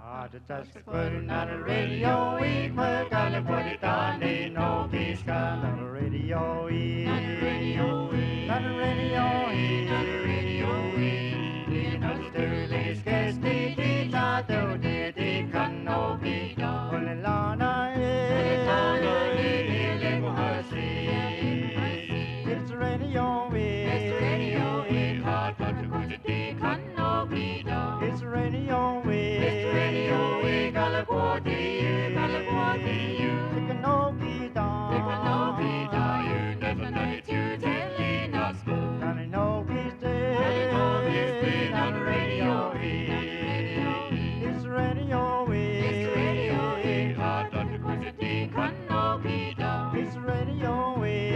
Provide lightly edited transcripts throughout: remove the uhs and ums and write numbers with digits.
Just putting on the radio, we put on the put it on, ain't no peace on the radio, not the radio, not the radio, not the radio, not the Sterling Sketch, the Tato, the Cano, the Lana, it's the radio, it's the radio, hot, but the Cano, it's the radio, radio, California, California, Tikanoki da, you never know it, you telling us, Tikanoki's day, on the radio, it's radio, hot on the Quincy, Tikanoki da, it's radio,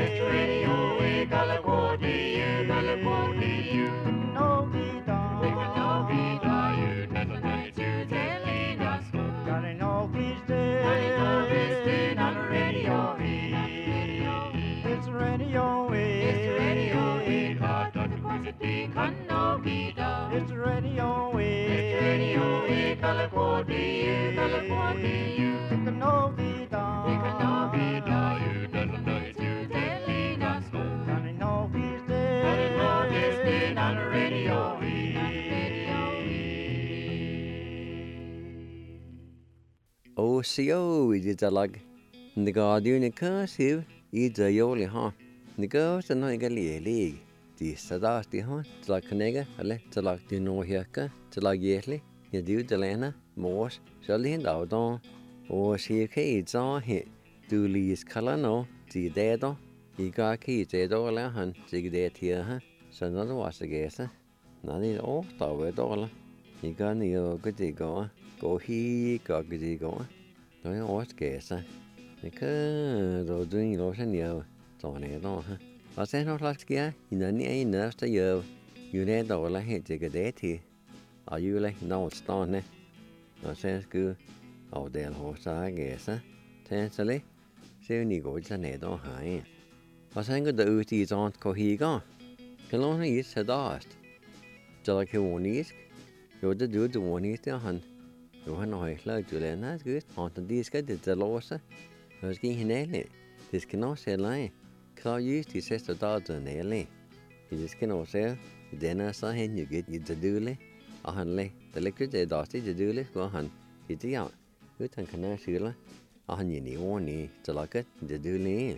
California, California, Tikanoki da, you never know it, you telling us, Tikanoki's day, on the radio, it's radio, hot on the Quincy, Tikanoki da, it's radio, California, California, Tikanoki da, you never know it, you telling us, Tikanoki's day, on the radio. OCO is the lag. The guardian cursive is the yoli ha. The girls are not a league. The sadas the ha, the like nega, a let the like the no hirka, the like yetly, you do the lena, morse, shall end out on. Or she kids on hit. Do lease color no, the dead. You got kids dead all a hun, the dead here, huh? So another was the guess, huh? Not in all, $1. You got the good go. Go he got good go. Don't you always guess, huh? Because they're doing lotion yo, don't it, huh? I said not last year, in any enough to you. You need all like hit take a day here. Are you like no stone, eh? I said good. Oh, they'll horse, I guess, huh? Tensely, so you go to net on high. I sang the Uti is on Cohiga. Can only eat a dust. Just one is. You're the dude one is the hunt. You want to like to learn that's good. On the disc, the loss. I was getting it. This cannot say lie. Call use the sister daughter nearly. You just cannot say. Then I saw him, you get you the dooley. A hunley. The liquid, the dusty, the dooley, go hunt. It's the out. You can I shoot. A honey, one knee, to like it, the dooley.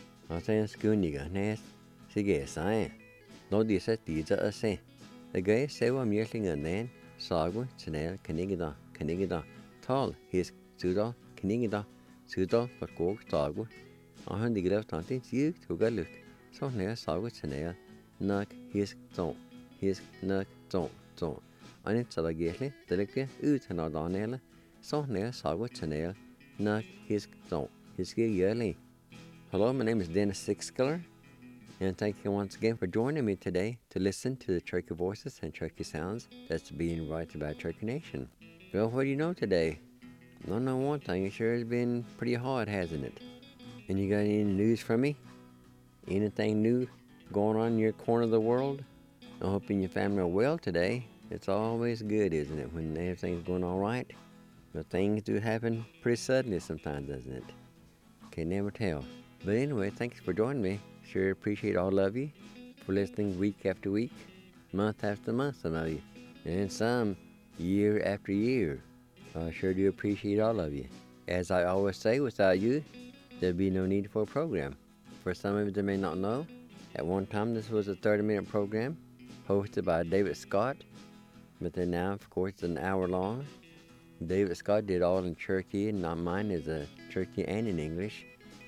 I say, schoon, you got nest. She gets I. No, this is the say. The guy say, I'm yelling and then. Sagu, Chanel, Canigida, Tall, his Sudo, Canigida, Sudo, but go, Sagu. I had the left on things you to go look. So near Sagu, Chanel, Nuck, his don't, his Nuck, don't. I need to get it, the liquor, ut and not on Ella. So near Sagu, Chanel, Nuck, his don't, his gig yearly. Hello, my name is Dennis Sixkiller. And thank you once again for joining me today to listen to the Cherokee voices and Cherokee sounds that's being brought by Cherokee Nation. Well, what do you know today? I know one thing, it sure has been pretty hard, hasn't it? And you got any news from me? Anything new going on in your corner of the world? I'm hoping your family are well today. It's always good, isn't it, when everything's going all right? But things do happen pretty suddenly sometimes, doesn't it? Can never tell. But anyway, thanks for joining me. Sure appreciate all of you for listening week after week, month after month, some of you, and some year after year. I sure do appreciate all of you. As I always say, without you, there'd be no need for a program. For some of you that may not know, at one time this was a 30-minute program hosted by David Scott, but then now, of course, it's an hour long. David Scott did all in Cherokee, and not mine is a Cherokee and in English.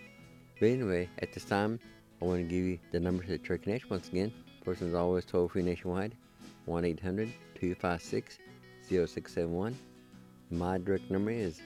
But anyway, at this time, I want to give you the number to the Cherokee Nation once again. First is always toll-free nationwide, 1-800-256-0671. My direct number is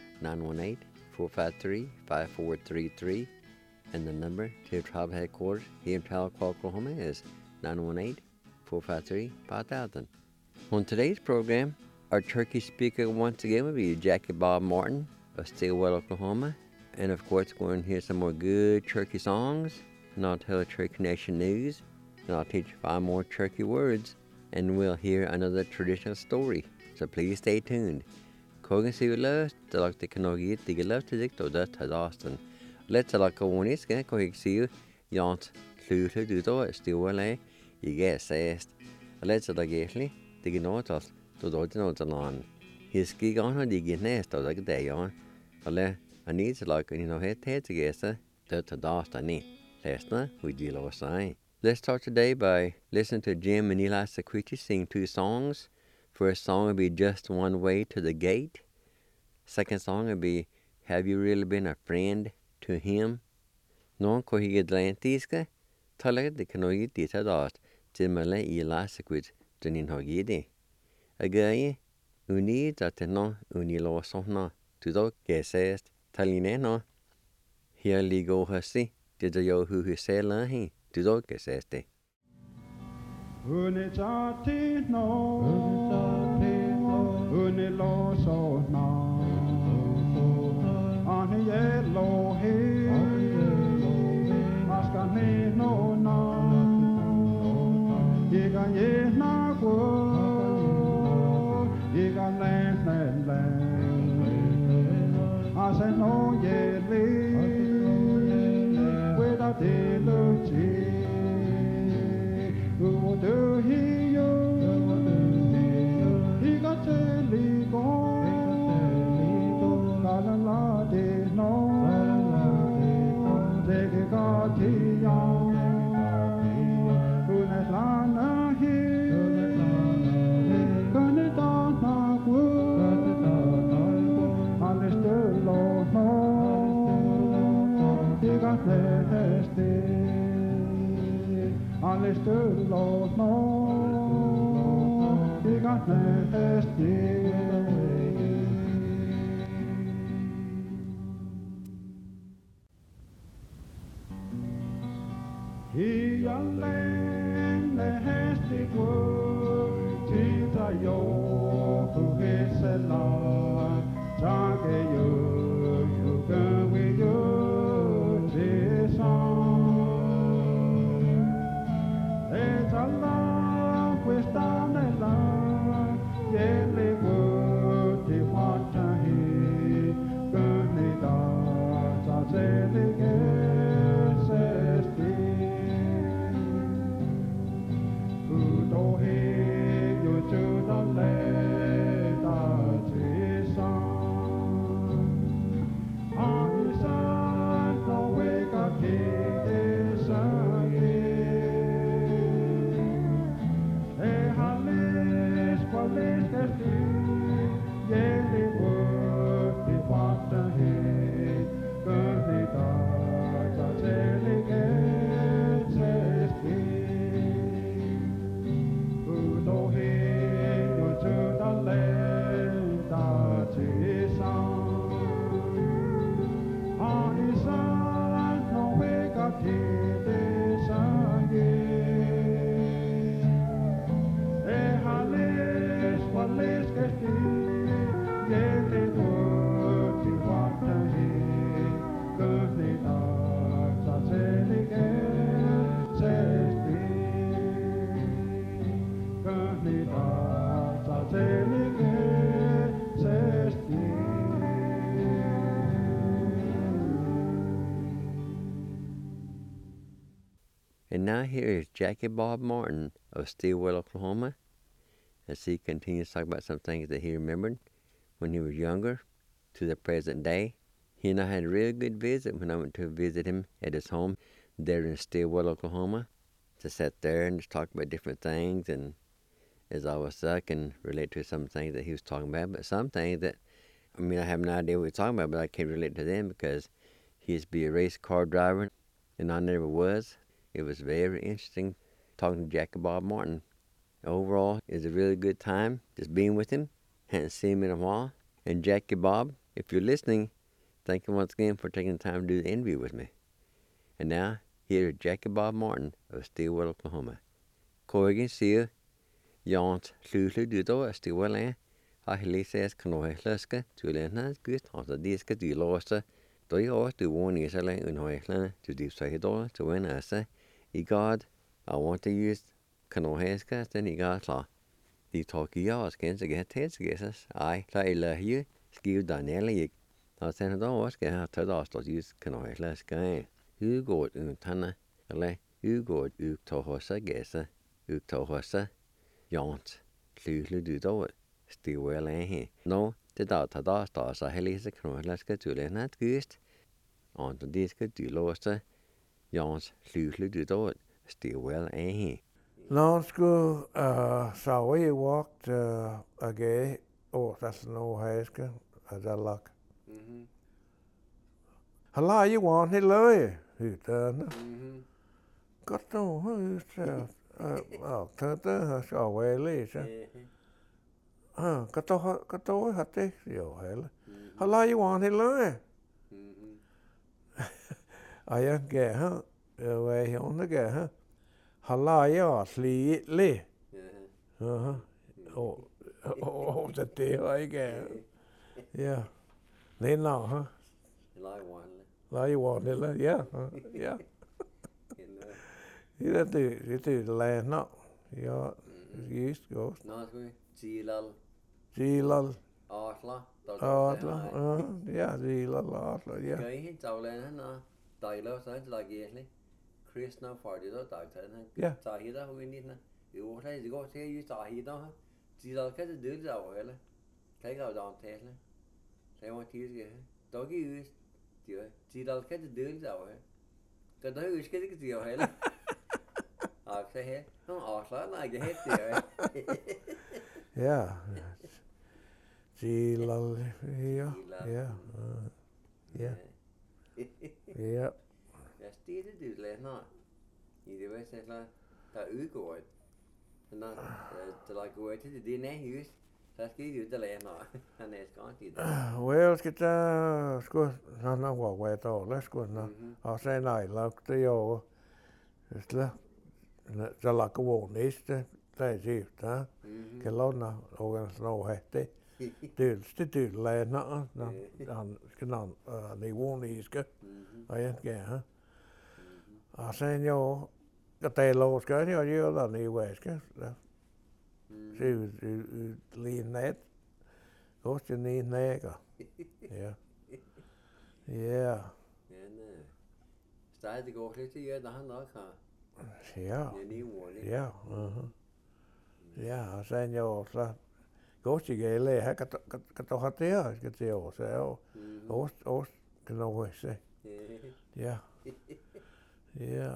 918-453-5433. And the number to the tribe headquarters here in Tahlequah, Oklahoma is 918-453-5000. On today's program, our Cherokee speaker once again will be Jackie Bob Martin of Stillwell, Oklahoma. And of course, we're going to hear some more good Cherokee songs. And I'll tell the Cherokee Nation news, and I'll teach 5 more Cherokee words, and we'll hear another traditional story. So please stay tuned. Kogan sier løs, det lagt det kan også gitt, det løs til dikt og det til dasten. Lett til lagt koniske, hvor jeg sier, jant, slutet ut av stjålet, jeg sest. Lett til lagt egentlig, det er noe til, da det noe til land. Hiske gang har de gitt næst av det er jan. Eller, han er til lagt noe helt til gese, det til dasten i. Lesne, we deal with sing. Let's start today by listening to Jim and Eli Sequiti sing 2 songs. First song will be Just One Way to the Gate. Second song will be Have You Really Been a Friend to Him? Någon ko hige Atlantiska, talar det kan nog inte dat till mala Eli Sequit den in hagidi. Agaye, unid att no unilo såna, du då gesest, taline no. Här ligger hasi, det jag hur sällan hi, du då gesest det. Unitati no, unilo so na, ani Elohi, askani no na, iga ye na go, iga le, ase no ye li, without delusion. Who do he you? He got to leave on. La la la de no. Take a got to young. Gonna lana here. Gonna down my wood. Understood Lord no. He got nasty. Understood, Lord, no, he got nasty. He a land nasty word, Tita yo, who is a lot, Jage you can with you, this song. It's a love questa nella yele vuoti fatta hi gönni da sa zeli gesesti udo hi yu chu da le da chi sa ani sa no we ka ki sa And now here is Jackie Bob Martin of Stillwell, Oklahoma, as he continues to talk about some things that he remembered when he was younger to the present day. He and I had a real good visit when I went to visit him at his home there in Stillwell, Oklahoma, to sit there and just talk about different things. And as I was there, I can relate to some things that he was talking about, but some things that, I have no idea what he's talking about, but I can't relate to them because he used to be a race car driver, and I never was. It was very interesting talking to Jackie Bob Martin. Overall, it was a really good time just being with him. Hadn't seen him in a while. And Jackie Bob, if you're listening, thank you once again for taking the time to do the interview with me. And now, here is Jackie Bob Martin of Stillwell, Oklahoma. Corrigan sier, Jant slutle du da Stillwell Ahilises kanoheslaska, Tulena, good, also diska, du losta, do you always do one is a lang unhoeslana to do say door to win us. God, I want to use kanoheska, then he got law. The talk yours can get heads guesses. I love you. skive Daniel sen då var ska ha ta då stod just kan jag läska hur går det tanna eller hur går det ut ta hossa gäsa ut ta hossa jant lulu du då still he no det där ta då stå så helise kan jag läska till nat gust och det ska du låsa jant lulu du då still he No, sku so we walked again. Oh, that's no haske. That luck. Hala you want he loy. He done. Got no who's tata so we lise. Got to hatte yo hell. Hala you want he loy. I get huh. Way on the get huh. Hala ja sli le. Oh, that day I get. Yeah. They know, huh? Lie you want it, yeah, yeah. You do the land, no. Yeah, east goes. No, Zilal. Zilal. Atla. Yeah, Zilal, Atla, yeah. Cái hết tàu lên hết nó tài lâu sáng là gì đấy Chris nó phải đi đó tài thế này Yeah. tài hi đó không biết nè yếu thấy gì có thế như tài hi đó chỉ là cái đứa giàu hết là cái gạo đòn thế là thấy mà thiếu gì hết đó cái chỉ là cái đứa giàu hết cái đó cái gì hết là thế hết không là cái hết gì Yeah. Zilal, yeah, yeah, yeah. Yeah. Jeg stille det lænder i det hvad så der udgår nå der er gået til det næhus der skal jo der lænder han er skåret i det Well, skal der sgu han har været over, lad sgu nå. Og så nej, lagt det jo. Så lagt gå næste, der er det, der. Kan låne organisation hætte. Det lænder, han skal nå niveau i skal. Og jeg skal. Og så jo cái lô skal jo jo là niveau skal. Så lige net. Godt til ni næger. Ja. Ja. Stadig går lidt til der han nok har. Ja. Ja. Ja, og så jo så godt til gælde her kan du have det skal til år så jo. Ost kan du se. Ja. Ja.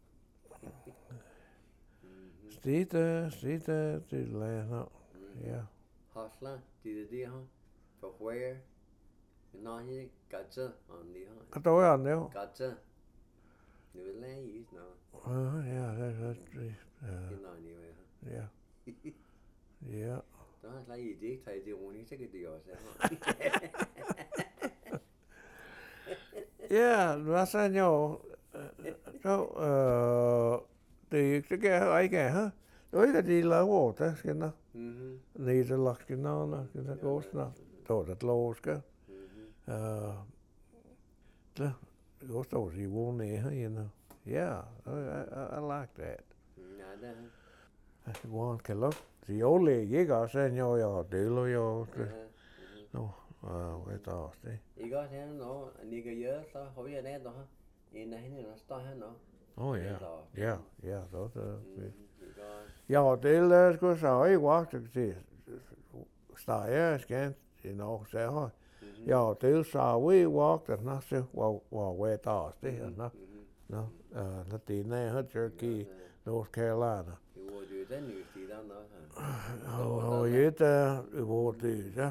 Stite til lærer. Ja. Hasla, det her. For where? Nå, her gata on det her. Kan du være jo? Gata. Nu vil jeg is nå. Ja, det er det. Ja. Ja. Der er slet ikke det, tager det rundt, så kan det også. Ja, hvad så jo? Så det kan ikke ha. Det er det laver det skal nå. Nej, det lagt skal nå, det går snart. Det logiske. Det går så i vågne her, you know. Yeah, I like that. Ja, det er. One kan look. De olige ikke også jo jo deler jo. Nå, hvad der også det. Ikke også her nå, Nikke Jør, så har vi det der. En af hende der står her nå. Oh ja. Ja, så det. Ja, det skulle så ikke vagt til. Stager skal i Norge så her. Ja, det så vi vagt at nå så hvad der også det her nå. Nå, Latina, Turkey, North Carolina. Det er den nye stil der nå. Og hvor det ja,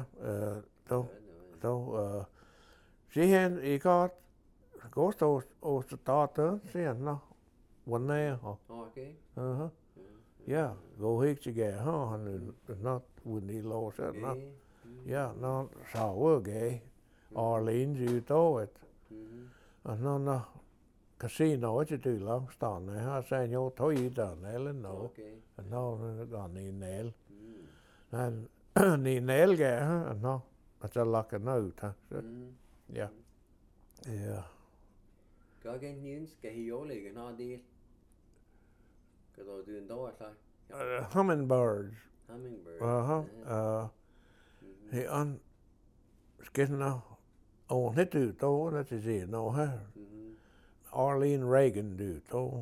då se han i godt stå og starte sen nå. Hvordan er Okay. Ja, gå helt til gær han not uden i lov så nå. Ja, nå så okay. Arlene i dag. Og nå casino til det langstående her så jo tog i den eller nå. Okay. Nå går i næl. Men ni næl gær nå. At jeg lakker nå ud her. Ja. Ja. Gør igen Jens, skal I jo lægge en del? Kan du en dag så? Hummingbirds. Hummingbird. He on skinna on het ut då, det är det nå här. Arlene Reagan ut då.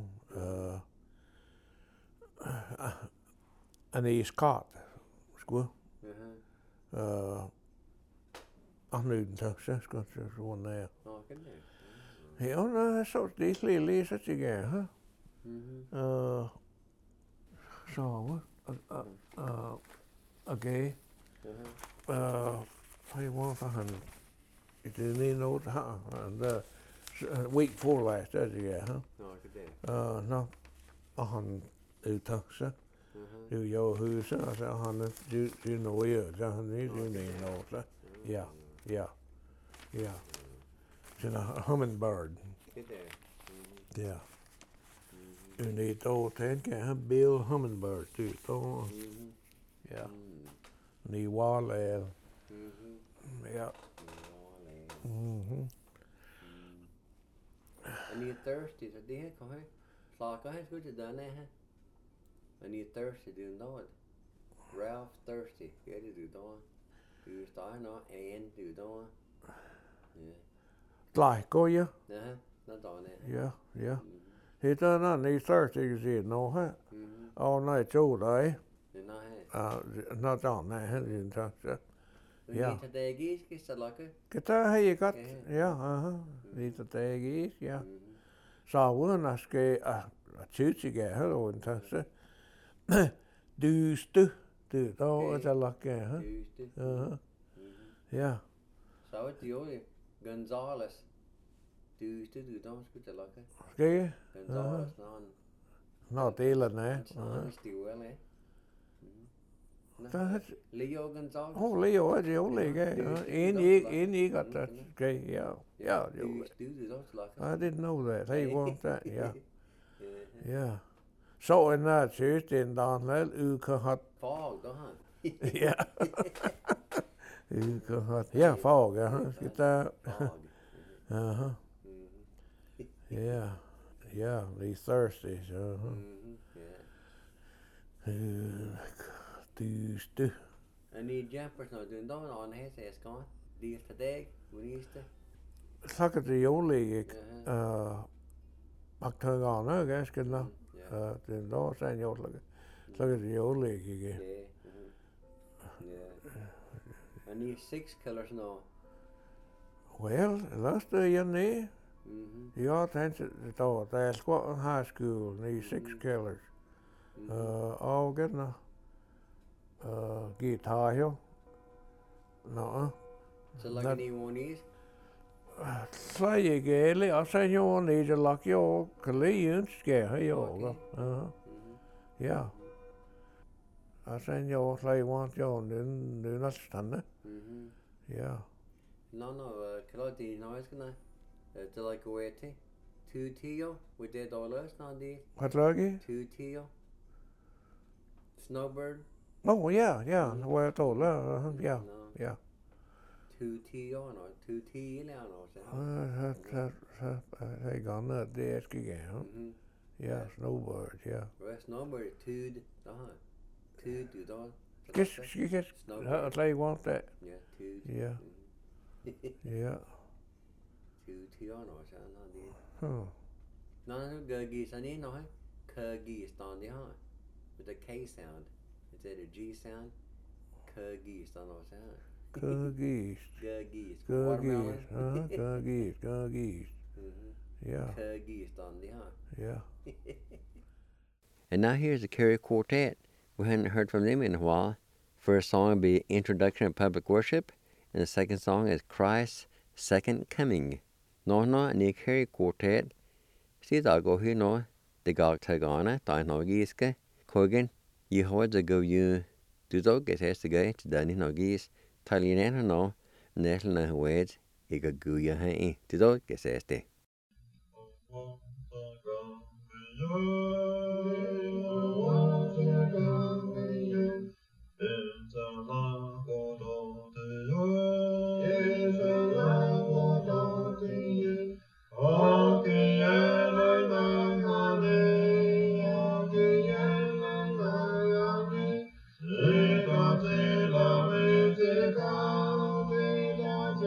Annie Scott, sko. Han uden taxa, sko, så der. Ja, no, så det lige så til jeg, ha. Så, okay. Hey, what for han? It didn't know how, and week 4 last, that's yeah, huh? No, han ut taxa. Du jo huset, så han du know ju, så han är ju know så. Ja. Så en hummingbird. Ja. Du need då tänka han Bill Hummingbird du då. Ja. Ni wall ja. And you're thirsty, så det her kan han. Slager han skulle til denne her. And you're thirsty, du know it. Ralph thirsty, ja det du då. Du står nå en du då. Ja. Like ja. Ja, nå då ne. Ja. Heter han ni thirsty is no ha. All night Joe day. Not on that in touch. Ja. Det er gisk så lukke. Geta har jeg godt. Ja, det er gisk, ja. Så uden skal tytige her en tasse. Du då er lukke, ha. Ja. Så er det jo Gonzales. Du då skulle det lukke. Skal Gonzales Nå, deler nej. Leo Gonzales. Leo er det jo lige. En I got that. Okay, yeah. I didn't know that. Hey, want that? Yeah. Så en der church in Donald uke hat. Fag då han. Ja. Uke hat. Ja, fag, ja. Skal der. Aha. Yeah, the thirsty, so. Du. And the jumpers now doing down on his ass gone. The today, when he's the. Sakker det jo lige. Bakterier, ganske nå. Den der sen jo lige. Sakker det jo lige ikke. And the 6 colors now. Well, last year ne. Ja, tænkte der er sgu high school, ne 6 killers. Og getna. Guitar jo. Nå. Så lager ni one Så jeg gælde, og så jo ne det lag jo kalien skal jo. Ja. Og så jo så want jo nu næsten. Ja. No, kan det noise kan det like away til 2 tio with the dollars now the. Hvad lager? 2 tio. Snowbird. Oh yeah. Hvad jeg told ja. 2 tio no 2 tio eller no så. Hey gone det skal jeg. Ja, snowbird, ja. Snowbird 2 da. 2 du da. Yes. I like want that. Yeah, 2. Yeah. Yeah. 2 tio no så no det. No, guggy så ni no hay. Kuggy stand det har. With the K sound instead of G sound. Kuggy stand no så. Cookies. Watermelon. Cookies. Yeah. Kuggy stand det har. Yeah. And now here's the Carey Quartet. We hadn't heard from them in a while. First song will be Introduction of Public Worship, and the second song is Christ's Second Coming. Nå, ni Carey Quartet. Sida go here no, the gog tagana, dinogiske, kogen, Yehovah the go you, do dog get has to go to Danny Nogis, Taliana no, National Wed, Ega Guya Hay, do dog get has to. Music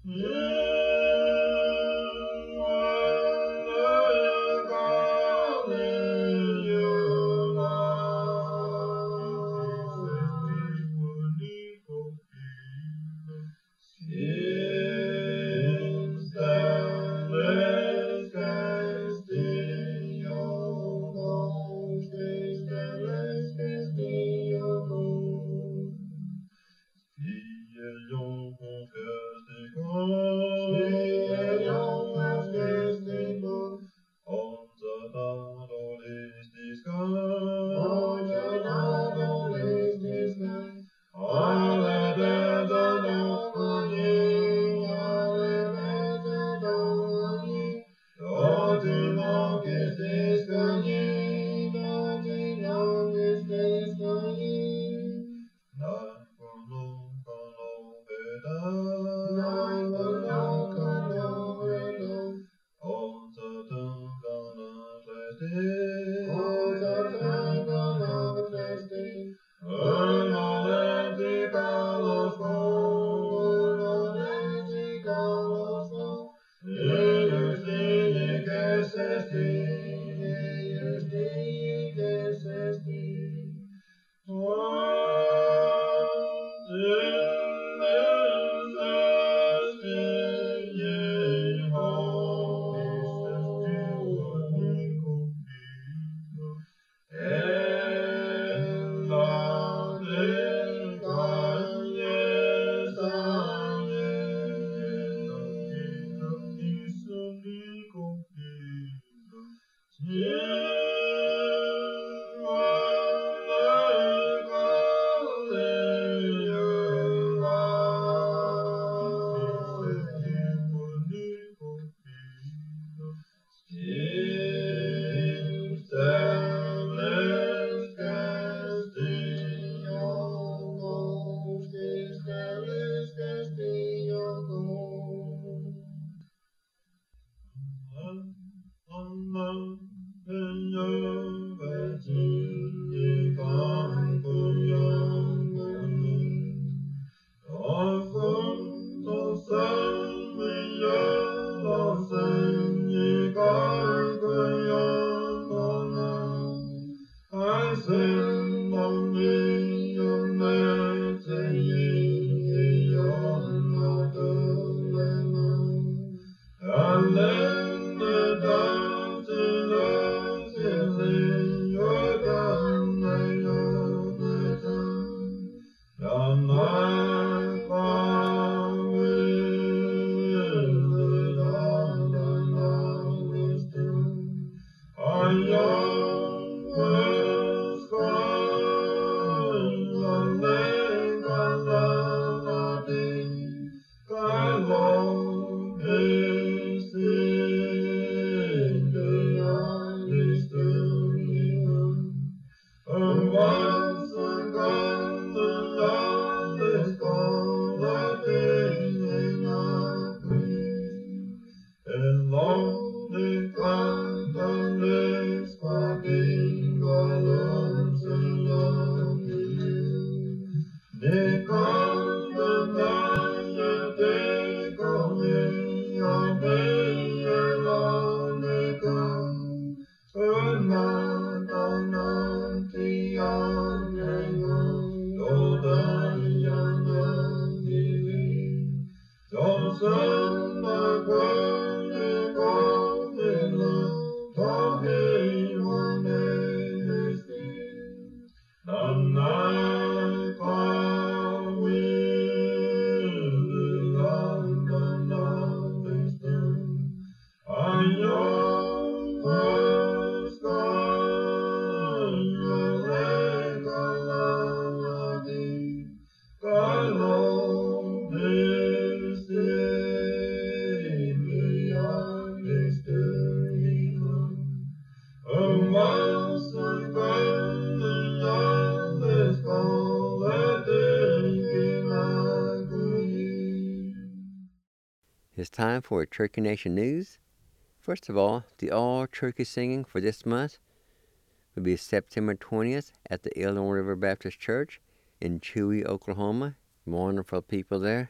It's time for Turkey Nation News. First of all, the all-turkey singing for this month will be September 20th at the Elon River Baptist Church in Chewy, Oklahoma. Wonderful people there.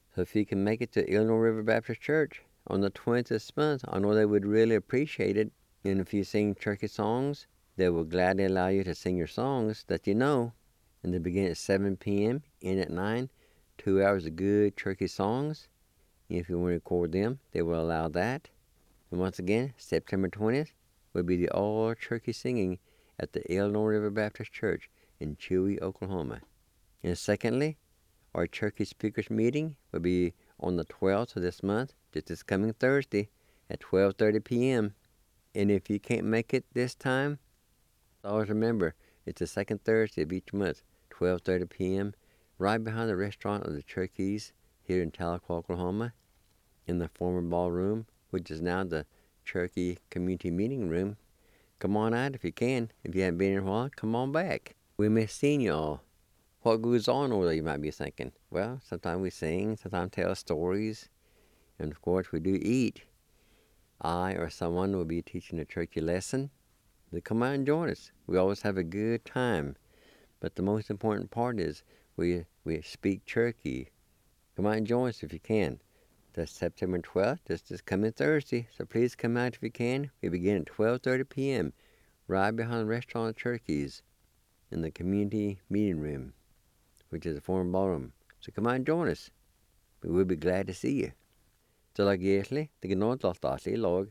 So if you can make it to Illinois River Baptist Church on the 20th this month, I know they would really appreciate it. And if you sing turkey songs, they will gladly allow you to sing your songs that you know. And they begin at 7 p.m., end at 9. 2 hours of good turkey songs. If you want to record them, they will allow that. And once again, September 20th will be the all-turkey singing at the Illinois River Baptist Church in Chewy, Oklahoma. And secondly, our turkey speakers meeting will be on the 12th of this month, just this coming Thursday at 12:30 p.m. And if you can't make it this time, always remember, it's the second Thursday of each month, 12:30 p.m., right behind the restaurant of the Turkeys here in Tahlequah, Oklahoma, in the former ballroom, which is now the Cherokee Community Meeting Room. Come on out if you can. If you haven't been here in a while, come on back. We miss seeing you all. What goes on over there, you might be thinking? Well, sometimes we sing, sometimes tell stories, and of course we do eat. I or someone will be teaching a turkey lesson. So come out and join us. We always have a good time. But the most important part is we speak turkey. Come out and join us if you can. That's September 12th. That's this coming Thursday. So please come out if you can. We begin at 12:30 p.m. right behind the restaurant of Turkeys in the community meeting room, which is a former ballroom. So come out and join us. We will be glad to see you. Så lag egentlig, det er noe statlig lag.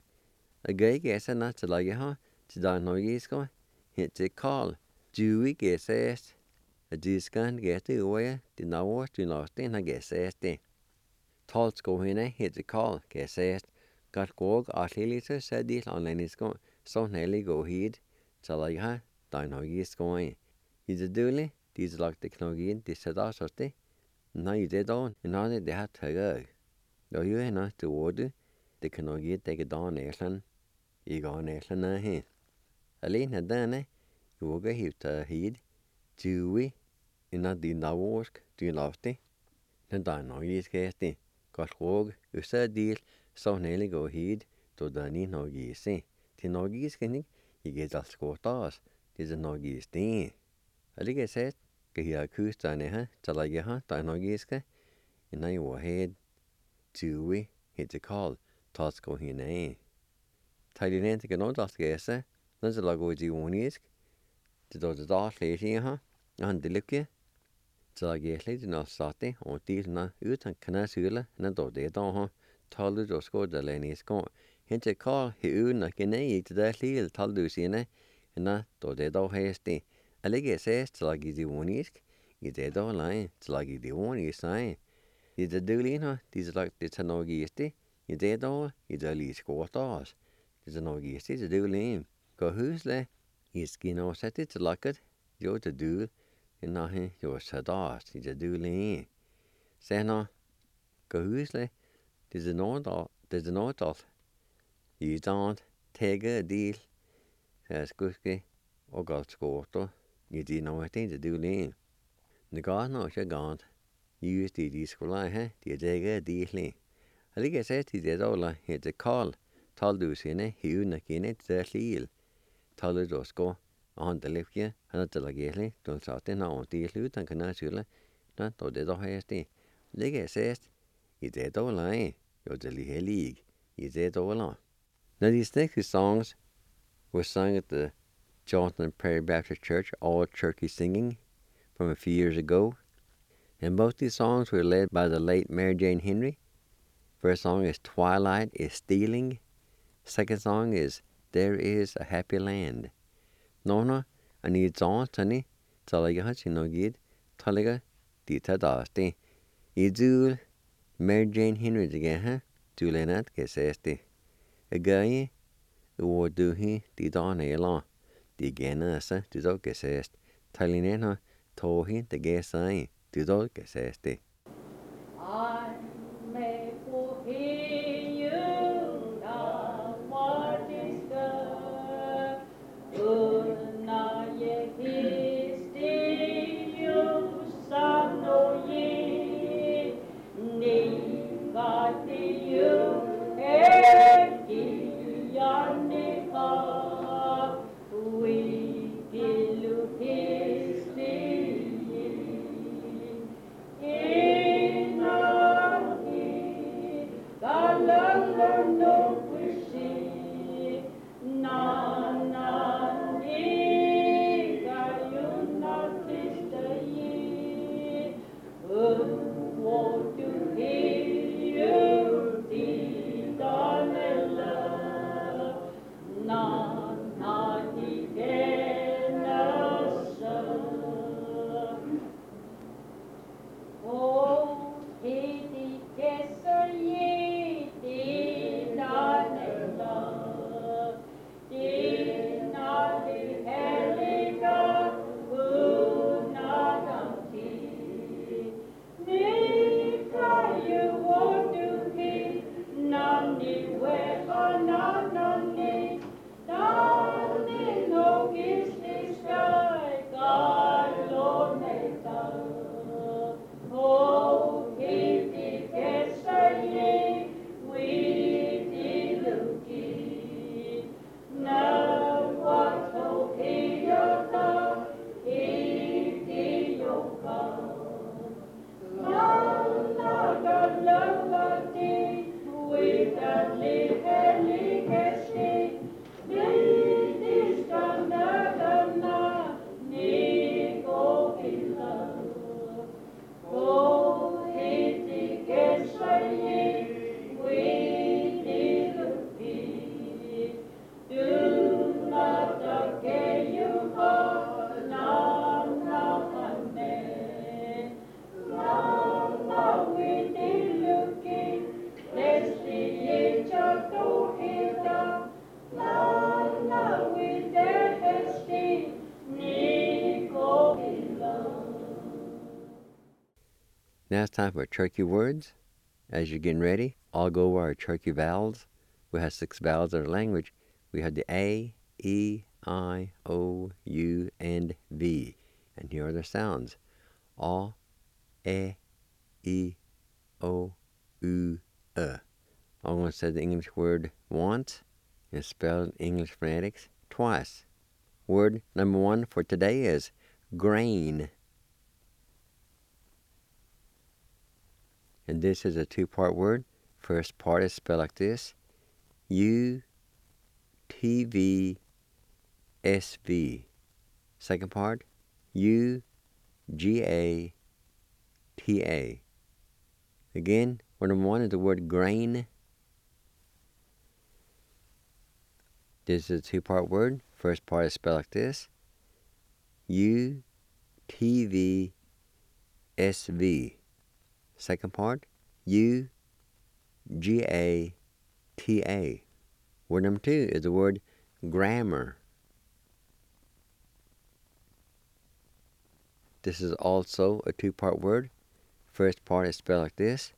Jeg er sånn at så lager jeg til den Norge skal hit til Karl. Du ikke er sest. Du skal get det over. Det er noe du næsten har get sest det. Talsko henne hit til Karl get sest. Gat gå at lite så det anledning skal sånn heller gå hit. Så lager jeg den Norge skal. I det dårlig, de som lagte knogen, de sætter så det. Nei, det da, en annen det har tøyre. Da gjør jeg noe til ordet, det kan også gi deg da næslen. Jeg har næslen her. Alene denne, jeg hiver hit, tjue, innan din davorsk, du lavte. Den da Norge skal det. Godt råg, usa del, så nælig gå hit, da den i Norge se. Til Norge skal ikke, jeg get alt skåret os, det er Norge sten. Allige sæt, kan jeg kysterne her, så lager jeg her, der Norge skal, innan jeg var helt, tjue, helt til Karl, talsko henne af. Thailand kan noget, der skal se, når så lager jeg unisk, det er der slet ikke her, og han det lykke. Så lager jeg slet ikke satte, og det er uden kanasyle, når det er der her, taler du skåret alene i skåret. Hen til Karl, uden at genæge i det der slet, taler du sine, når det er der her sted. Allige sæs, så lager jeg unisk, i det der leje, så lager jeg unisk sig. I det dølige her, de så lagt det til Norge i sted, i det der, i det lige skåret os. Det er Norge i sted, det dølige. Gå husle, i skin og sætte til lakket, jo det døde, innan han jo sætte os, i det dølige. Senere, gå husle, det er noget der, i dant, tægge del, så jeg skuske, og godt skåret, i det noget, det er dølige. Det går nok ikke galt. Just de skulle have, de dækker del. Allige sæt i det der, hedder Karl, talte du sine, uden at kende til det stil. Talte du sko, og han der løfte, han hadde laget, du satte den af del ud, han kan næsyle, da det der her sted. Allige sæt i det der, jo det lige hellig, i det der. Now these next songs were sung at the Johnson Prairie Baptist Church, all turkey singing, from a few years ago. And both these songs were led by the late Mary Jane Henry. First song is Twilight is Stealing. Second song is There is a Happy Land. Nona, I need songs, honey. Talaga Hachino Talaga Dita Dasti. Idul Mary Jane Henry again, huh? Julianat Gesesti. A guy who do he the dawn ela. The ganasa, the dog gesest. Talinena tohi the gesai. Du då kan sägas det. I may forgive you now what is done. Unna ye histi you sano ye. Ni gati you eki yanika. We gilu histi in our Now it's time for Cherokee words. As you're getting ready, I'll go over our Cherokee vowels. We have 6 vowels in our language. We have the A, E, I, O, U, and V. And here are the sounds. A, E, O, U, I'm going to say the English word want and spell in English phonetics twice. Word number 1 for today is grain. And this is a 2-part word. First part is spelled like this. U-T-V-S-V. Second part, U-G-A-T-A. Again, word number 1 is the word grain. This is a 2-part word. First part is spelled like this. U-T-V-S-V. Second part, U-G-A-T-A. Word number 2 is the word grammar. This is also a 2-part word. First part is spelled like this.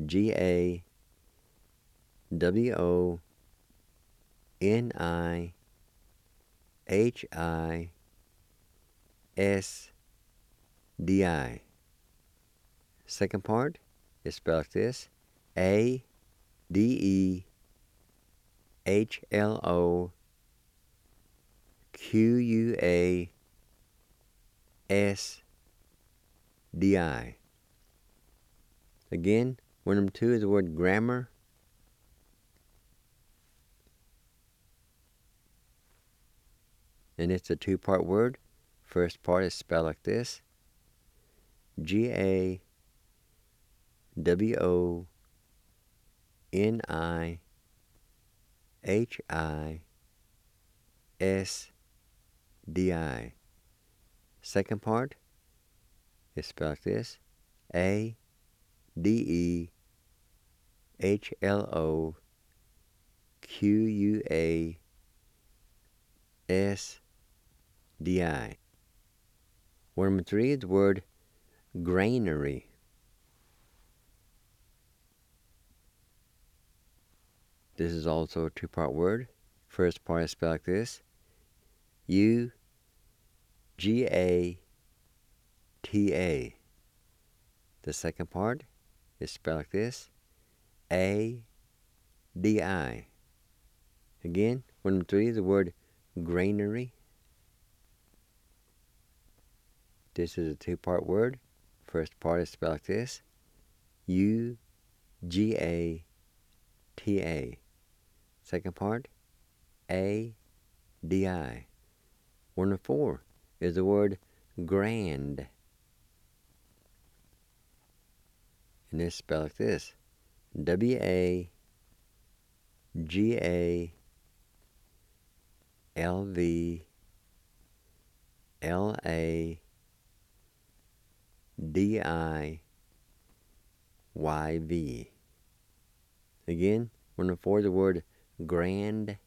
G-A-W-O-N-I-H-I-S-D-I. Second part is spelled like this. A-D-E-H-L-O-Q-U-A-S-D-I. Again, word number 2 is the word grammar. And it's a 2-part word. First part is spelled like this. G-A-W-O-N-I-H-I-S-D-I. Second part is spelled like this. A-D-E-H-L-O-Q-U-A-S-D-I. Word number 3 is the word granary. This is also a 2-part word. First part is spelled like this. U-G-A-T-A. The second part is spelled like this. A-D-I. Again, word number 3 is the word granary. This is a 2-part word. First part is spelled like this. U-G-A-T-A. Second part, A-D-I. Word number 4 is the word grand. And it's spelled like this. W-A-G-A-L-V-L-A-D-I-Y-V. Again, word number 4 is the word grand.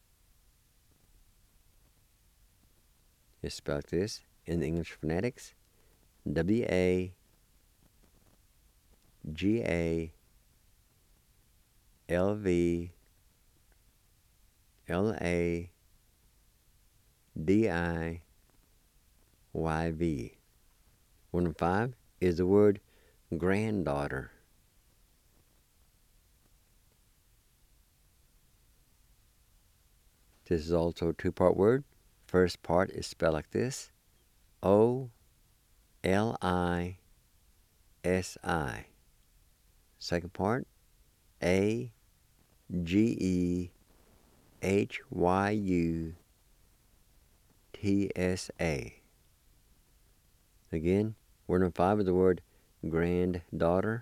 It's spelled like this in the English phonetics. W-A-G-A-L-V-L-A-D-I-Y-V. Word number 5 is the word granddaughter. This is also a 2-part word. First part is spelled like this. O-L-I-S-I. Second part, A-D-I. GEHYUTSA. Again, word number 5 is the word granddaughter.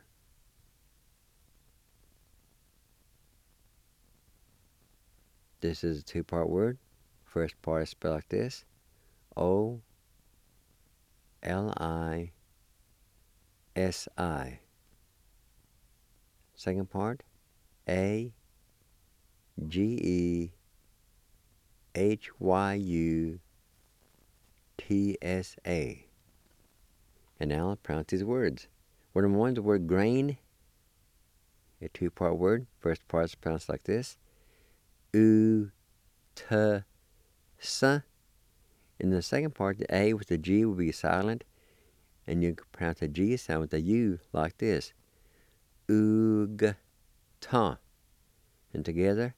This is a two-part word. First part is spelled like this: O-L-I-S-I. Second part, A-G-E-H-Y-U-T-S-A. And now I'll pronounce these words. Word number 1 is the word grain, a two-part word. First part is pronounced like this: U-T-S. In the second part, the A with the G will be silent, and you can pronounce the G sound with the U like this: Oog-ta. And together,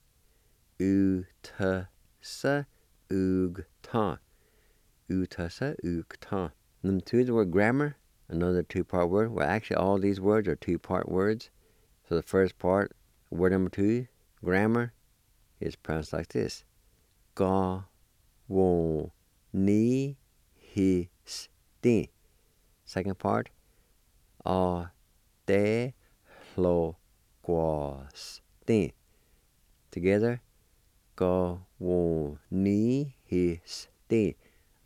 U-T-S, oog-ta. U-T-S, oog-ta. Number 2 is the word grammar, another two-part word. Well, actually, all these words are two-part words. So the first part, word number 2, grammar, is pronounced like this: Ga-wo-ni-hi-sti. Second part, A-te-hlo-kwa-sti. Together, Ga-wo-ni-hi-sti.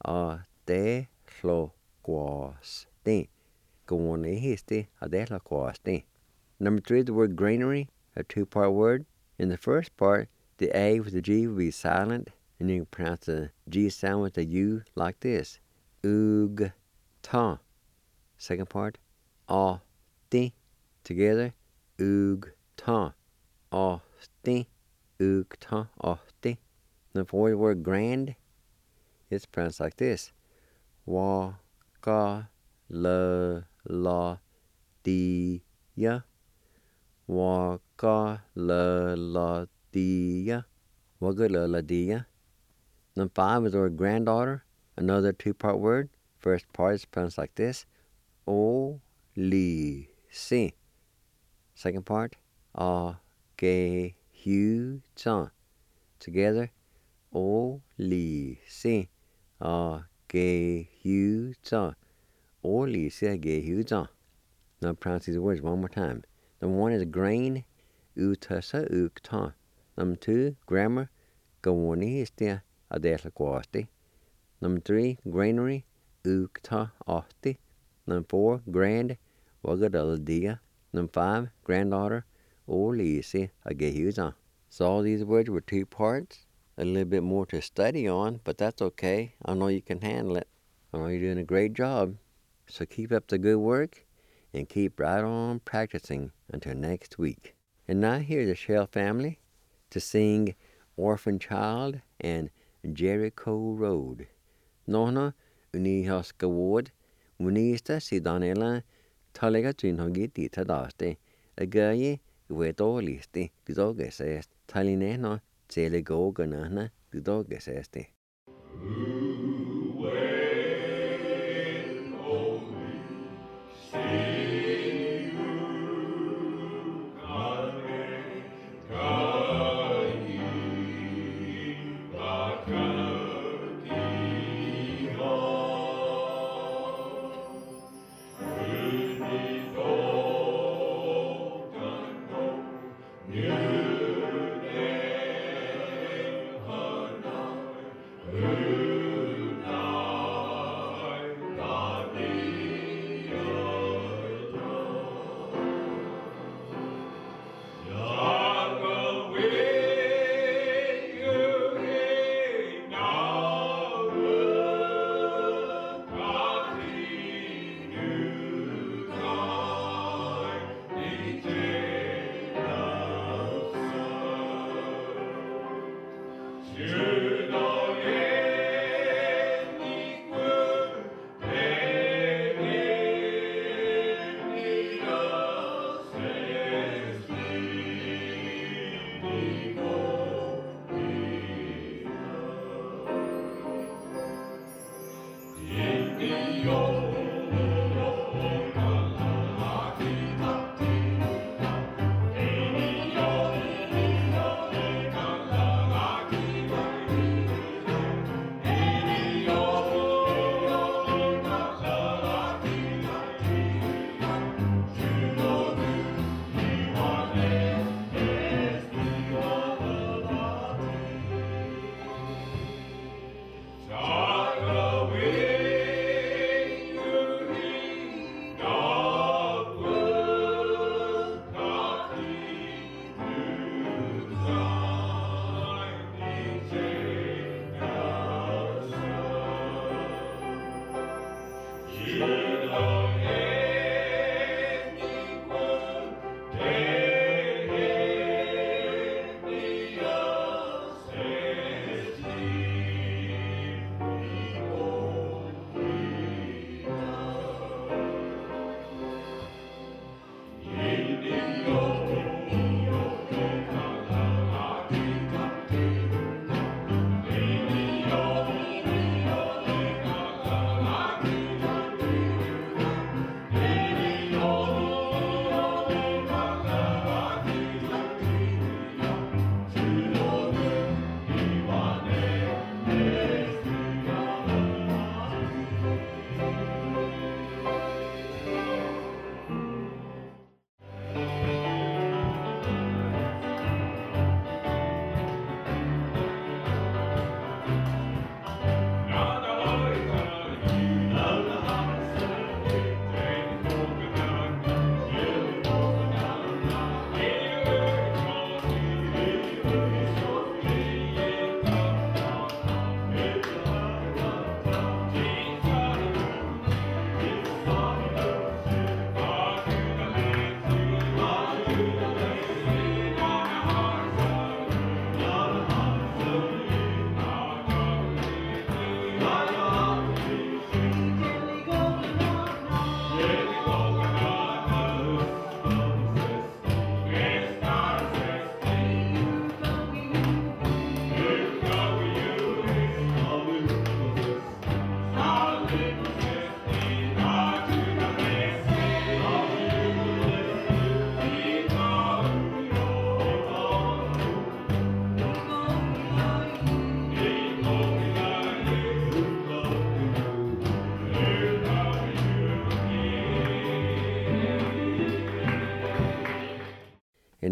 A-te-hlo-kwa-sti. Ga-wo-ni-hi-sti. A-te-hlo-kwa-sti. Number 3 is the word granary, a two-part word. In the first part, the A with the G will be silent, and you can pronounce the G sound with the U like this: Oog-ta. Second part, A-ti. Together, Oog-ta. A-ti. Oog-ta. A-ti. The fourth word grand, it's pronounced like this: Wa-ka-la-la-di-ya. Wa-ka-la-la-di-ya. Wa-ka-la-la-di-ya. Number 5 is the word granddaughter, another two-part word. First part is pronounced like this: O-li-si. Second part, A-ge-hu-ta. Together, O-li-si. A-ge-hu-ta. O-li-si. A-ge-hu-ta. Now pronounce these words one more time. Number 1 is grain, U-ta-sa, oog-ta. Number 2, grammar, Ga-wo-ni-hi-sti, a-te-hlo-kwa-sti. Number 3, granary, Oog-ta, a-ti. Number 4, grand, Wa-ka-la-la-di-ya. Number 5, granddaughter, O-li-si, a-ge-hu-ta. So all these words were two parts, a little bit more to study on, but that's okay. I know you can handle it. I know you're doing a great job. So keep up the good work and keep right on practicing until next week. And now here's the Shell family to sing Orphan Child and Jericho Road. Nona Unihaskaward, Munista Sidanela, Talega Trinhogiti Tadaste, a gaye, Wedolisti, Gdogesest, Talinena, Telegoganana, Gdogeseste.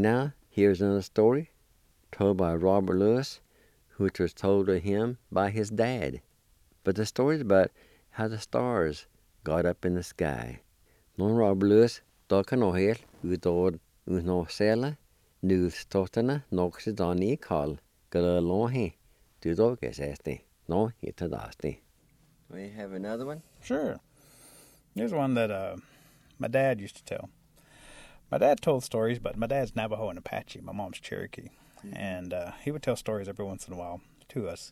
now, here's another story told by Robert Lewis, which was told to him by his dad. But the story is about how the stars got up in the sky. Non Robert Lewis, Dokan O'Hale, Udod, Uno Sela, News Totana, Noxi Dani Call, Galalohi, Dudogas Esti, no Hitadasti. We have another one? Sure. Here's one that my dad used to tell. My dad told stories, but my dad's Navajo and Apache. My mom's Cherokee. And he would tell stories every once in a while to us.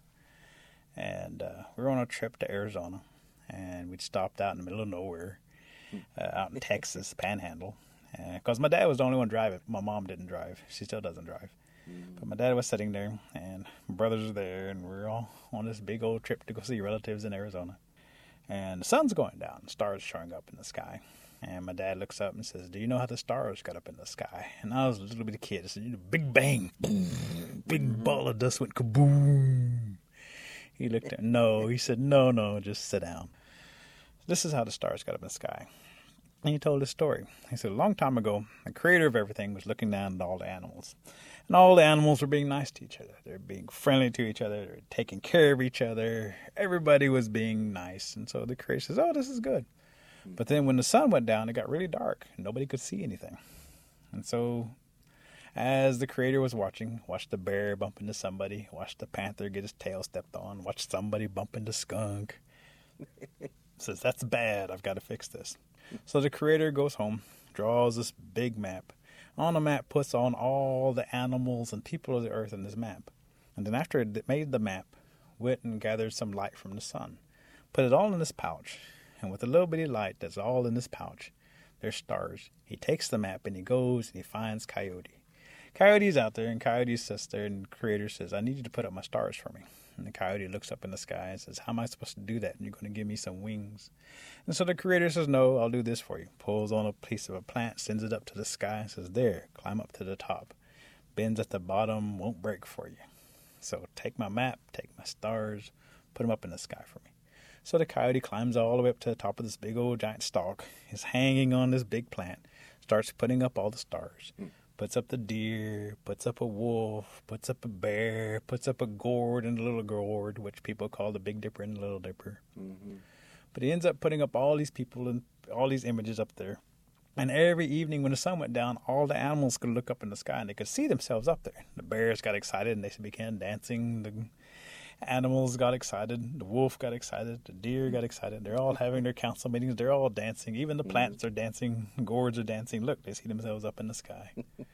And we were on a trip to Arizona, and we'd stopped out in the middle of nowhere, out in Texas, Panhandle. Because my dad was the only one driving. My mom didn't drive. She still doesn't drive. But my dad was sitting there, and my brothers were there, and we were all on this big old trip to go see relatives in Arizona. And the sun's going down, stars showing up in the sky. And my dad looks up and says, "Do you know how the stars got up in the sky?" And I was a little bitty kid. I said, "Big bang, boom, big ball of dust went kaboom." He looked at no. He said, no, just sit down. This is how the stars got up in the sky. And he told his story. He said, a long time ago, the creator of everything was looking down at all the animals. And all the animals were being nice to each other. They're being friendly to each other. They're taking care of each other. Everybody was being nice. And so the creator says, "Oh, this is good." But then when the sun went down, it got really dark. And nobody could see anything. And so as the creator was watched the bear bump into somebody, watched the panther get his tail stepped on, watched somebody bump into skunk. Says, "That's bad. I've got to fix this." So the creator goes home, draws this big map. On the map, puts on all the animals and people of the earth in this map. And then after it made the map, went and gathered some light from the sun, put it all in this pouch. And with a little bitty light that's all in this pouch, there's stars. He takes the map and he goes and he finds Coyote. Coyote's out there, and Coyote sits there, and the creator says, "I need you to put up my stars for me." And the Coyote looks up in the sky and says, "How am I supposed to do that? And you're going to give me some wings." And so the creator says, "No, I'll do this for you." Pulls on a piece of a plant, sends it up to the sky, and says, "There, climb up to the top. Bends at the bottom, won't break for you. So take my map, take my stars, put them up in the sky for me." So the Coyote climbs all the way up to the top of this big old giant stalk, is hanging on this big plant, starts putting up all the stars. Puts up the deer, puts up a wolf, puts up a bear, puts up a gourd and a little gourd, which people call the Big Dipper and the Little Dipper. But he ends up putting up all these people and all these images up there. And every evening when the sun went down, all the animals could look up in the sky and they could see themselves up there. The bears got excited and they began dancing. The animals got excited. The wolf got excited. The deer got excited. They're all having their council meetings. They're all dancing. Even the plants are dancing. Gourds are dancing. Look, they see themselves up in the sky.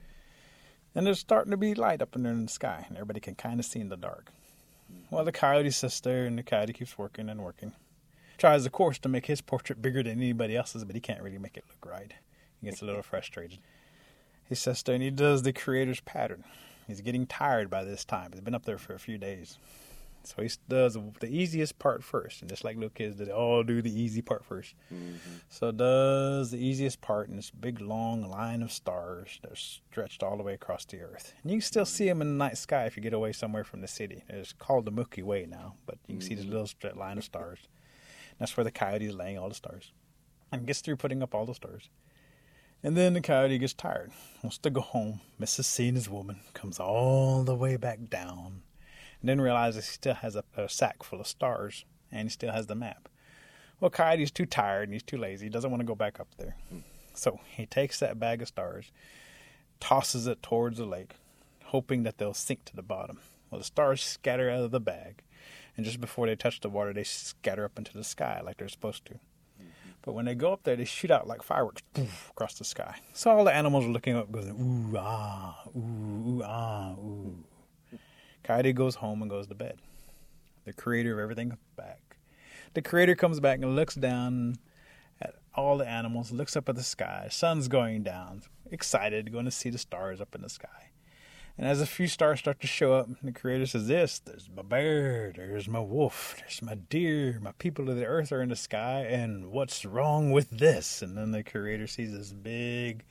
And there's starting to be light up in there in the sky, and everybody can kind of see in the dark. Well, the Coyote sits there, and the Coyote keeps working and working. Tries, of course, to make his portrait bigger than anybody else's, but he can't really make it look right. He gets a little frustrated. He sits there, and he does the creator's pattern. He's getting tired by this time. He's been up there for a few days. So he does the easiest part first. And just like little kids, they all do the easy part first. So does the easiest part in this big, long line of stars that are stretched all the way across the earth. And you can still see them in the night sky if you get away somewhere from the city. It's called the Milky Way now, but you can see this little line of stars. And that's where the Coyote is laying all the stars. And gets through putting up all the stars. And then the Coyote gets tired, wants to go home, misses seeing his woman, comes all the way back down. And then realizes he still has a sack full of stars, and he still has the map. Well, Coyote's too tired, and he's too lazy. He doesn't want to go back up there. So he takes that bag of stars, tosses it towards the lake, hoping that they'll sink to the bottom. Well, the stars scatter out of the bag, and just before they touch the water, they scatter up into the sky like they're supposed to. But when they go up there, they shoot out like fireworks across the sky. So all the animals are looking up, going, ooh, ah, ooh, ooh, ah, ooh. Coyote goes home and goes to bed. The creator of everything is back. The creator comes back and looks down at all the animals, looks up at the sky. Sun's going down, excited, going to see the stars up in the sky. And as a few stars start to show up, the creator says, there's my bear, there's my wolf, there's my deer, my people of the earth are in the sky, and what's wrong with this? And then the creator sees this big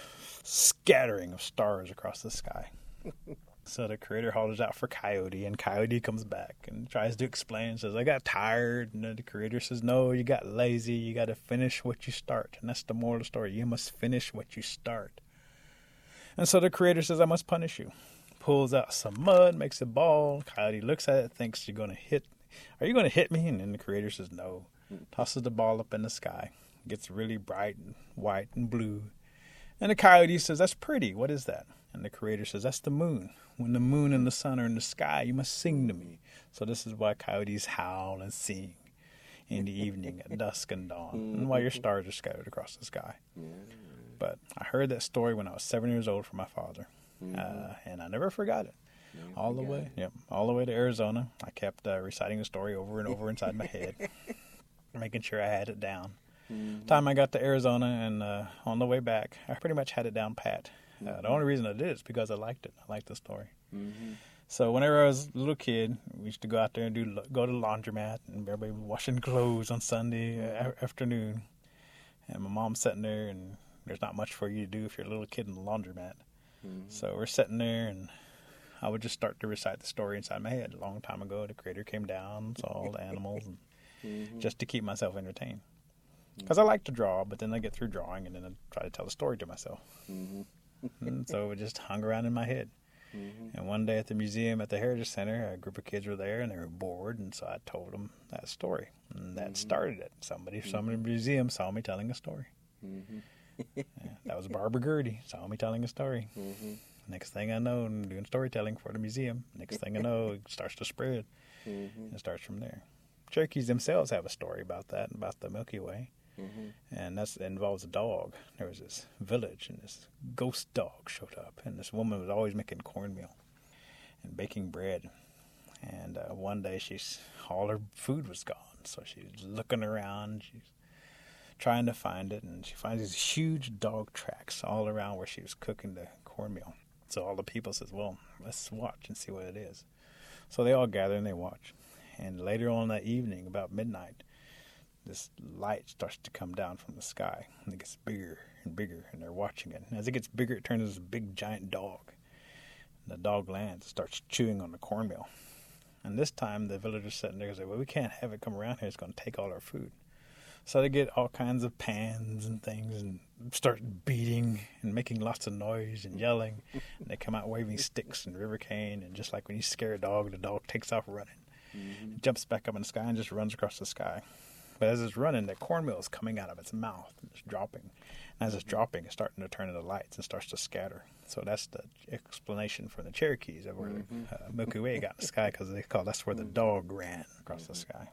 scattering of stars across the sky. So the creator hollers out for Coyote, and Coyote comes back and tries to explain, says, I got tired. And then the creator says, no, you got lazy. You got to finish what you start. And that's the moral of the story. You must finish what you start. And so the Creator says, I must punish you. Pulls out some mud, makes a ball. Coyote looks at it, thinks, are you going to hit me? And then the Creator says, no. Tosses the ball up in the sky. Gets really bright and white and blue. And the Coyote says, that's pretty. What is that? And the Creator says, that's the moon. When the moon and the sun are in the sky, you must sing to me. So this is why coyotes howl and sing in the evening at dusk and dawn, and while your stars are scattered across the sky. But I heard that story when I was 7 years old from my father, and I never forgot it. All the way to Arizona, I kept reciting the story over and over inside my head, making sure I had it down. Time I got to Arizona and on the way back, I pretty much had it down pat. The only reason I did is because I liked it. I liked the story. So whenever I was a little kid, we used to go out there and go to the laundromat, and everybody was washing clothes on Sunday afternoon. And my mom's sitting there, and there's not much for you to do if you're a little kid in the laundromat. So we're sitting there, and I would just start to recite the story inside my head. A long time ago, the Creator came down, saw all the animals, and just to keep myself entertained. Because I like to draw, but then I get through drawing, and then I try to tell the story to myself. And so it just hung around in my head. And one day at the museum at the Heritage Center, a group of kids were there, and they were bored, and so I told them that story. And that started it. Somebody from the museum saw me telling a story. That was Barbara Gertie, saw me telling a story. Next thing I know, I'm doing storytelling for the museum. Next thing I know, it starts to spread. And it starts from there. Cherokees themselves have a story about that, about the Milky Way. And that involves a dog. There was this village, and this ghost dog showed up, and this woman was always making cornmeal and baking bread. And one day, all her food was gone, so she's looking around. She's trying to find it, and she finds these huge dog tracks all around where she was cooking the cornmeal. So all the people says, well, let's watch and see what it is. So they all gather and they watch. And later on that evening, about midnight, this light starts to come down from the sky, and it gets bigger and bigger, and they're watching it. And as it gets bigger, it turns into a big, giant dog. And the dog lands and starts chewing on the cornmeal. And this time, the villagers sitting there say, well, we can't have it come around here. It's going to take all our food. So they get all kinds of pans and things and start beating and making lots of noise and yelling. And they come out waving sticks and river cane. And just like when you scare a dog, the dog takes off running. It jumps back up in the sky and just runs across the sky. But as it's running, the cornmeal is coming out of its mouth and it's dropping. And as it's dropping, it's starting to turn into lights and starts to scatter. So that's the explanation for the Cherokees of where the Milky Way got in the sky, because they call that's where the dog ran across the sky.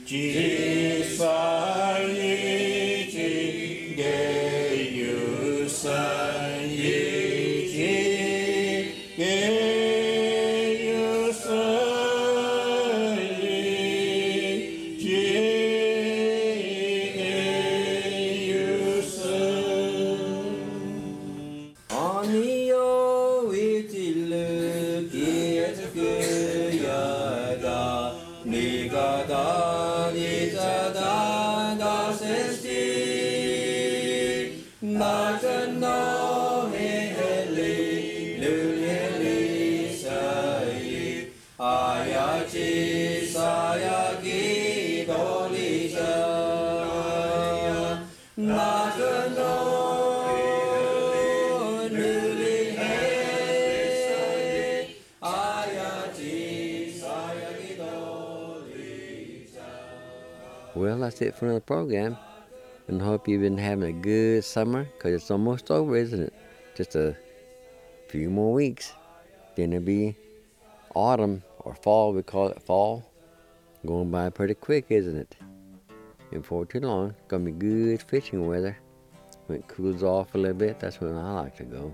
Well, that's it for another program. And hope you've been having a good summer, because it's almost over, isn't it? Just a few more weeks. Then it'll be autumn, or fall, we call it fall. Going by pretty quick, isn't it? And before too long, it's going to be good fishing weather. When it cools off a little bit, that's when I like to go.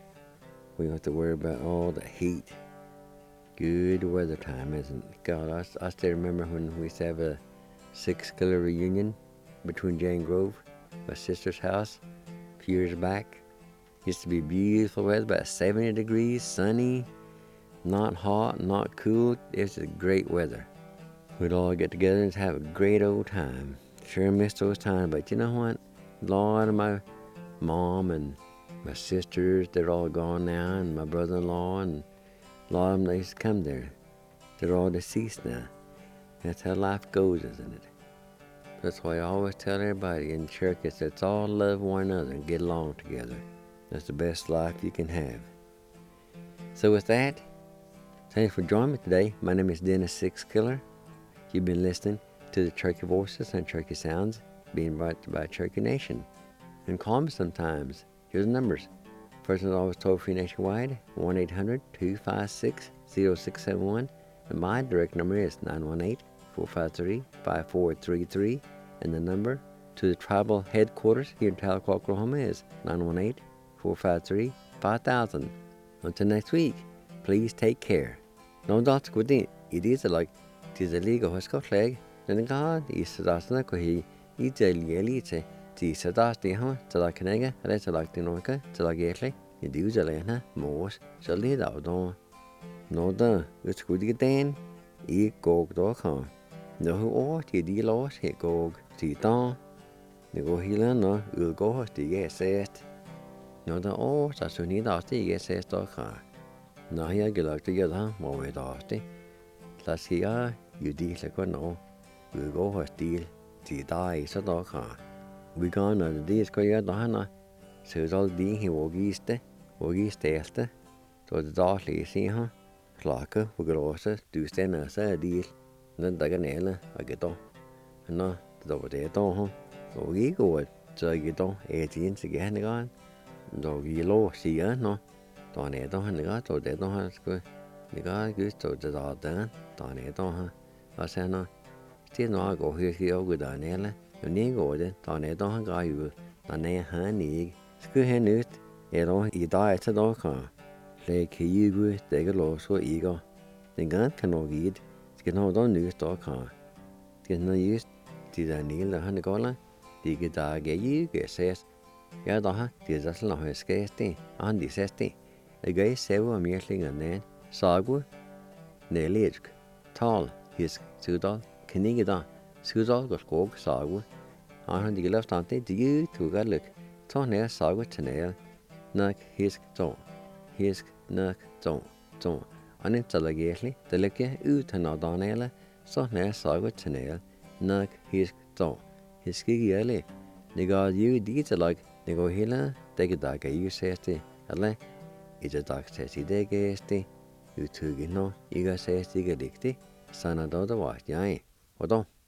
We don't have to worry about all the heat. Good weather time, isn't it? God, I still remember when we used to have a 6-killer reunion between Jane Grove, my sister's house, a few years back. Used to be beautiful weather, about 70 degrees, sunny, not hot, not cool. It was great weather. We'd all get together and have a great old time. Sure missed those times, but you know what? A lot of my mom and my sisters, they're all gone now, and my brother-in-law, and a lot of them, they used to come there. They're all deceased now. That's how life goes, isn't it? That's why I always tell everybody in church, let's all love one another and get along together. That's the best life you can have. So with that, thanks for joining me today. My name is Dennis Six-Killer. You've been listening to the Cherokee Voices and Cherokee Sounds being brought to you by Cherokee Nation. And call me sometimes. Here's the numbers. Person is always toll-free nationwide, 1-800-256-0671. And my direct number is 918-453-5433. And the number to the tribal headquarters here in Tahlequah, Oklahoma is 918-453-5000. Until next week, please take care. No dots good in. It is like tis a league of Hoscotleg. Then God is Sadasana Kohi, it's a lielite. Tis Sadasti, huh? Talakanega, Retalactinoka, Talagately, Iduzalena, Mos, shall lead out on. No done, it's good again. E gog dog, huh? No who ought ye de loss, he gog, see down. The go healer, no, you'll go, the yes, said. No, the oh, that's who need after you says dog, huh? Now here get like together, more with after. Last year, you deal like one, no. We'll go a steal, see die, so dog, huh? We gone on the days go yet, Hannah. So it's all the he walk east, after. So the darkly see, huh? Clarker, we go also, do stand as a deal. Then the ganella, I get on. And no, the over there, huh? So we go, so I get on 18 again, gone. Dog yellow, see, no. Don't eat on the got, or they don't have to. The guy goes to the daughter, don't eat on her. I said, no. Still no, go here, good on Ella. You need go there, don't eat on her guy, you. Don't eat her knee. Screw her nut, you know, he died to dog car. Like you go, take a loss for ego. The gun cannot eat. Get no don't use dog car. Get no use. Did I kneel the honey collar? Did get dog get you get says. Yeah, the did just not his scarcity, and the sesty. The guy several merely and then sagu, nearly tall, his sudal, canigida, sudal got gog sagu. On the left ante, do you to go look? Ton air sagu to nail, knock his tone, his knock tone. Unintelligently, the liquor ut and not on ella, so near sagu to nail, knock his tone, his skiggy. The god you did like. They go here, they get that you say, Alle, it's a dog says he de gesti, you two get no, you got says you get dicty, son of the watch, yay, what don't.